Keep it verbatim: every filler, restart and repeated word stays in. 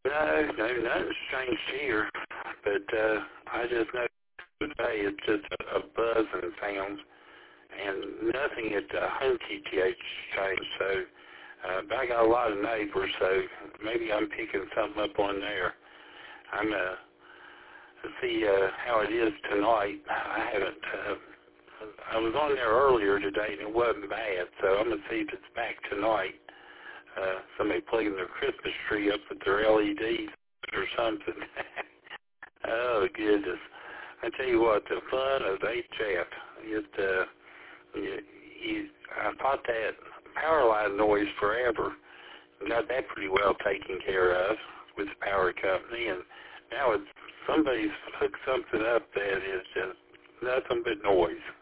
No, no, nothing strange here. But uh, I just know today it's just a, a buzzing sound, and nothing at the home T T H changed. So, uh, but I got a lot of neighbors, so maybe I'm picking something up on there. I'm uh, to see uh, how it is tonight. I haven't. Uh, I was on there earlier today, and it wasn't bad. So I'm gonna see if it's back tonight. Uh, somebody plugging their Christmas tree up with their L E Ds or something. Oh goodness! I tell you what, the fun of H F. It, uh, you, you, I fought that power line noise forever. Got that pretty well taken care of with the power company, and now it's somebody's hooked something up that is just nothing but noise.